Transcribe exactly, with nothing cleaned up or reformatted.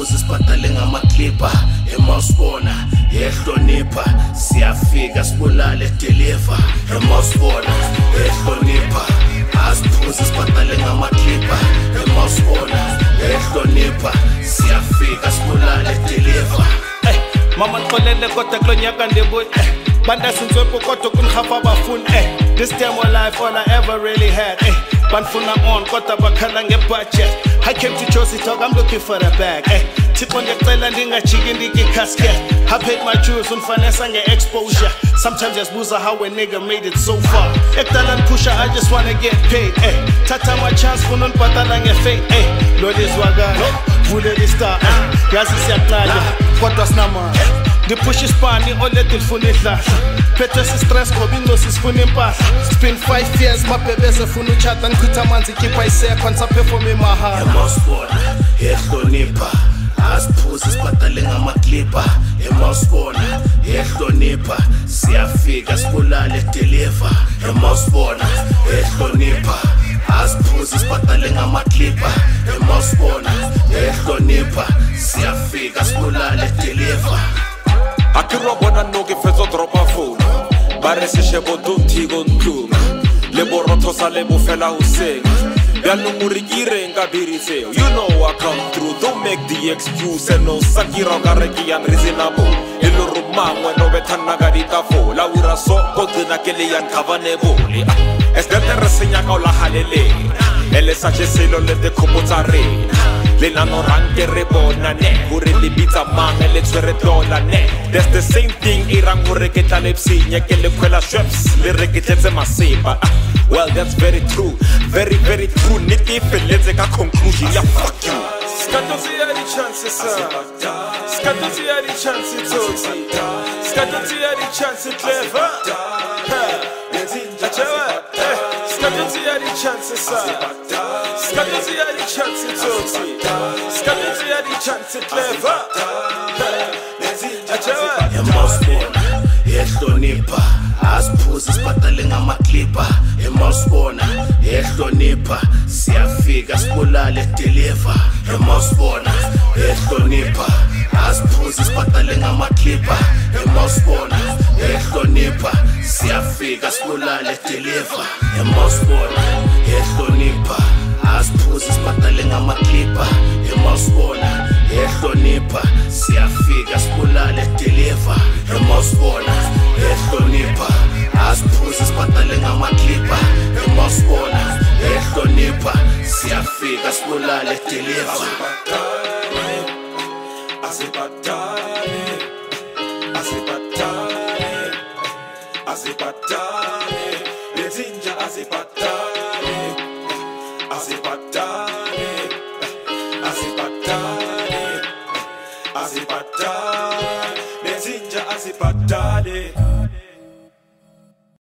asiphuze sibhadale ngamaklipa emasibona ehlonipha siyafika sibulale deliver emasibona ehlonipha asiphuze sibhadale ngamaklipa emasibona ehlonipha siyafika sibulale deliver. Hey, mama nkolele kodwa klonyaka ndibuye banda sintswepo kodwa kunhafa abafuni. Hey, this time of life all I ever really had. Hey, banfuna on kodwa bakhala ngebudget. I came to Josie Talk, I'm looking for the bag. Hey, tipo ngecela ndingajiki ndikikasket. I paid my dues unfanesa nge-exposure. Sometimes just boozer how a nigga made it so far. Ekdala pusher, I just wanna get paid. Hey, tata my chance funa unibhadala nge-fake. Hey, Lord is wagala, vule di star. Yazi siyaklanya, kodwa sinamanga. Ndipush ispani olethe lifuna idlahla. Phethe sistress ngoba ingosi sifuna impahla. It's been five years mabhebe sefuna uchata ngichitha amanzi ikhipha isekho ngisaperform emahala. Emasibona ehlonipha asiphuze sibhadale ngamaklipa emasibona ehlonipha siyafika sibulale deliver emasibona ehlonipha asiphuze sibhadale ngamaklipa emasibona ehlonipha siyafika sibulale deliver. Akirwa bona noke fetso dropa phone bare se shebo donti gontlung le borotho sa le bofela ho seng ya no murikire nka biritse. You know I come through, don't make the excuse and no sakira ka reki unreasonable elo rumangwe no betana ka ditafo la ura so go dina kele yan kavanebole es de resenya ka la halele ele sa cheselo le de komotare le nano ranke re bona ne hore le bitsa manga le tswere dola ne. That's the same thing irang hore ke talepsi nya ke le khwela shweps le reketletse maseba. Well, that's very true, very very true. Niti feletse ka conclusion ya fuck you. Skatozi ya di chances sir. Skatozi ya di chances tozi. Skatozi ya di chances clever. Skatozi ya di chances sir. Skatozi ya di chances tozi. Skatozi ya di chances clever. Emasibona ehlonipha asiphuze sibhadale ngamaklipa emasibona ehlonipha siyafika sibulale deliver emasibona ehlonipha asiphuze sibhadale ngamaklipa emasibona ehlonipha siyafika sibulale deliver emasibona ehlonipha asiphuze sibhadale ngamaklipa emasibona ehlonipha siyafika sibulale deliver emasibona ehlonipha asiphuze sibhadale ngamaklipa emasibona ehlonipha siyafika sibulale deliver. Asipatale asipatale asipatale lezinja asipatale